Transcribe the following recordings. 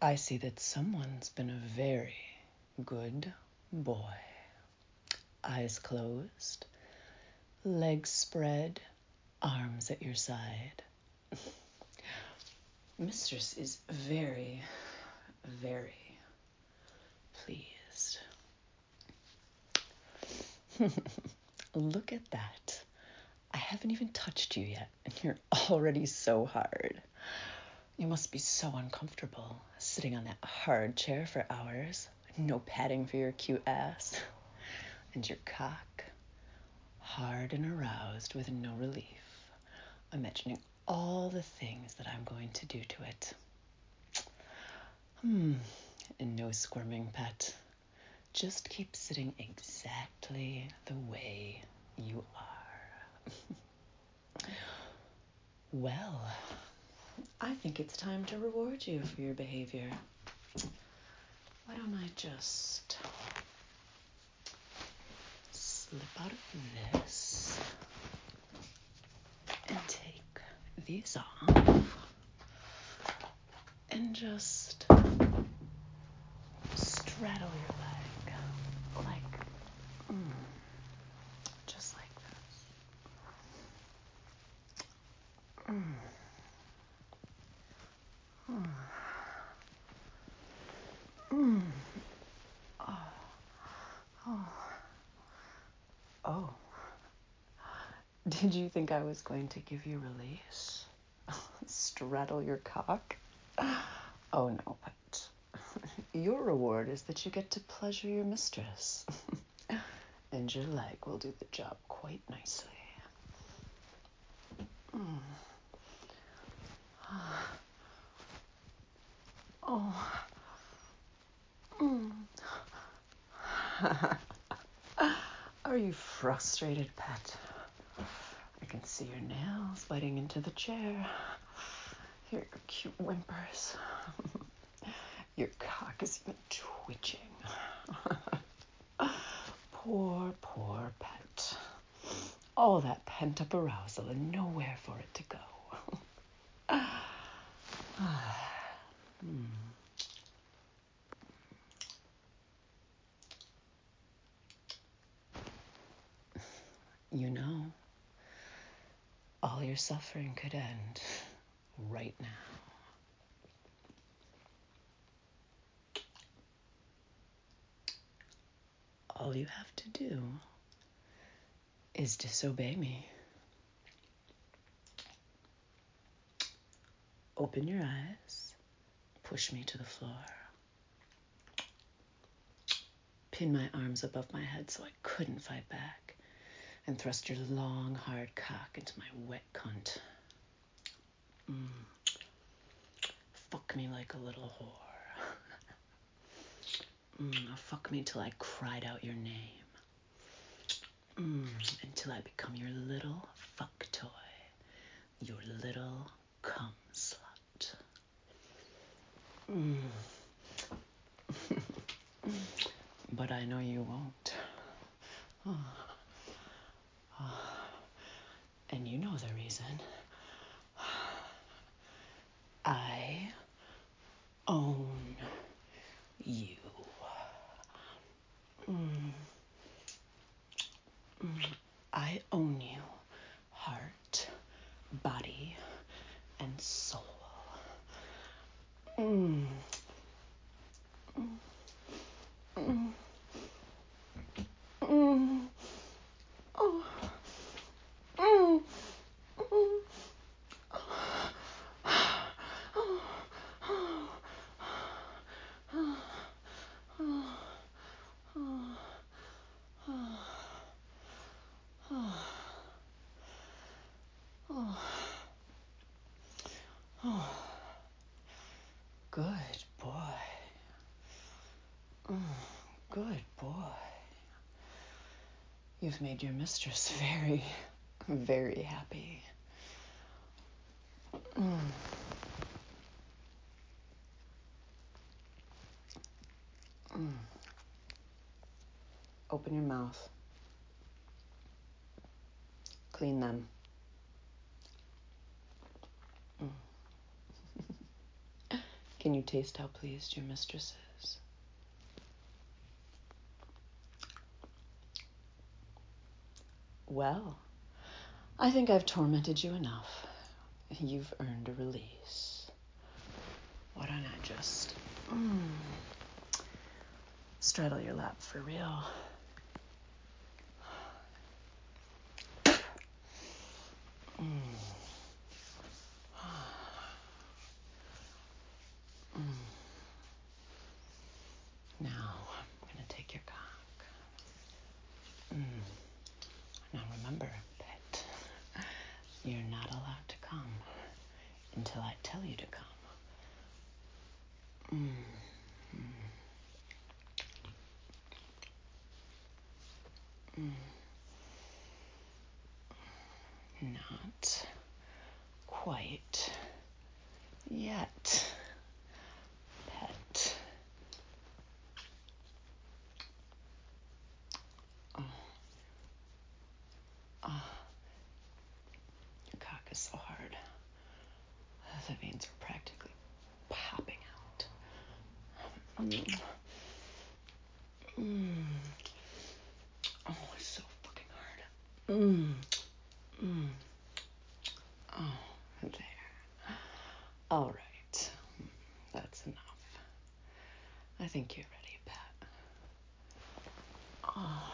I see that someone's been a very good boy. Eyes closed, legs spread, arms at your side. Mistress is very, very pleased. Look at that. I haven't even touched you yet, and you're already so hard. You must be so uncomfortable sitting on that hard chair for hours. No padding for your cute ass. And your cock, hard and aroused with no relief, imagining all the things that I'm going to do to it. And no squirming, pet. Just keep sitting exactly the way you are. Well, I think it's time to reward you for your behavior. Why don't I just slip out of this and take these off and just straddle your leg like, just like this. Oh, did you think I was going to give you release? Straddle your cock? Oh no, pet. Your reward is that you get to pleasure your mistress. And your leg will do the job quite nicely. Are you frustrated, pet? I can see your nails biting into the chair. Hear your cute whimpers. Your cock is even twitching. Poor pet. All that pent-up arousal and nowhere for it to go. You know, all your suffering could end right now. All you have to do is disobey me. Open your eyes, push me to the floor. Pin my arms above my head so I couldn't fight back, and thrust your long, hard cock into my wet cunt. Fuck me like a little whore. Fuck me till I cried out your name. Until I become your little fuck toy. Your little cum slut. But I know you won't. And you know the reason. I own you. I own you, heart, body, and soul. Good boy. Good boy. You've made your mistress very, very happy. Open your mouth. Clean them. Can you taste how pleased your mistress is? Well, I think I've tormented you enough. You've earned a release. Why don't I just straddle your lap for real? Now, I'm going to take your cock. Now remember, pet, you're not allowed to come until I tell you to come. Not quite yet, pet. Your cock is so hard. The veins are practically popping out. Oh, it's so fucking hard. Oh, there. All right. That's enough. I think you're ready, Pat. Oh.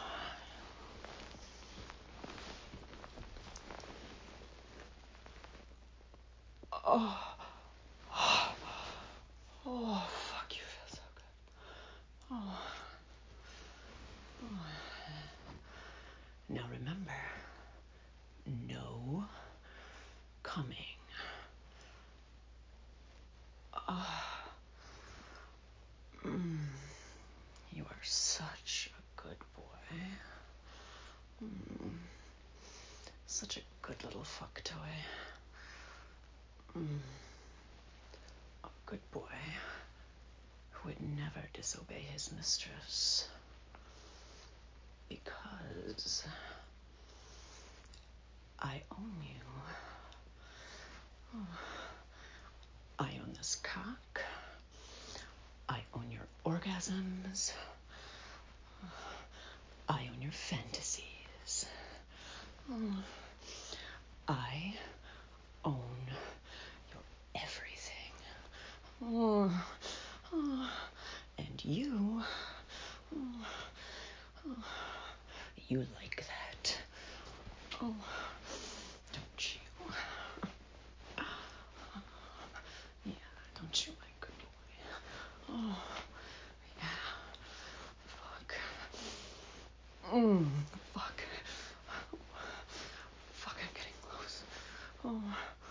Oh. Oh, fuck, you feel so good. Oh. Now remember, no coming. You are such a good boy. Such a good little fuck toy. A good boy who would never disobey his mistress. Because I own you. I own this cock. I own your orgasms. I own your fantasies. I own your everything. And you like that. Oh, don't you? Yeah, don't you, my good boy? Oh, yeah. Fuck. Fuck. Fuck, I'm getting close. Oh.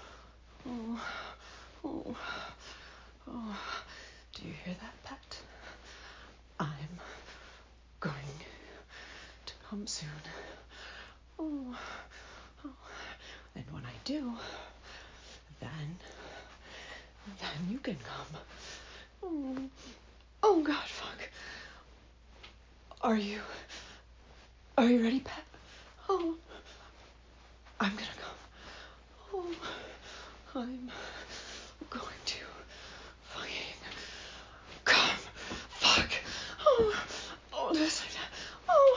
Do you hear that, pet? I'm going to come soon. And when I do, then you can come. Oh God, fuck. Are you ready, pet? Oh, I'm gonna come. Oh, I'm going to fucking come. Fuck. Oh, this like that. Oh.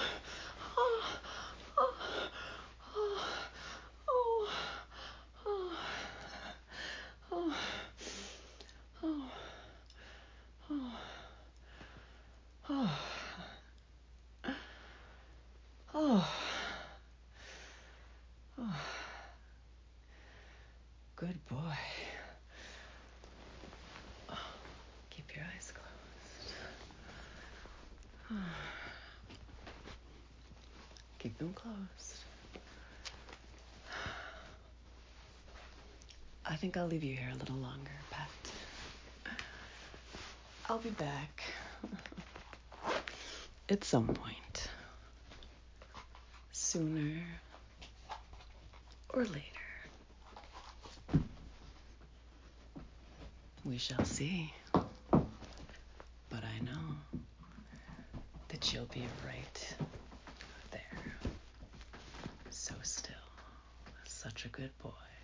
Good boy. Keep your eyes closed. Keep them closed. I think I'll leave you here a little longer, Pat. I'll be back at some point. Sooner or later. We shall see. But I know that you'll be right there. So still. Such a good boy.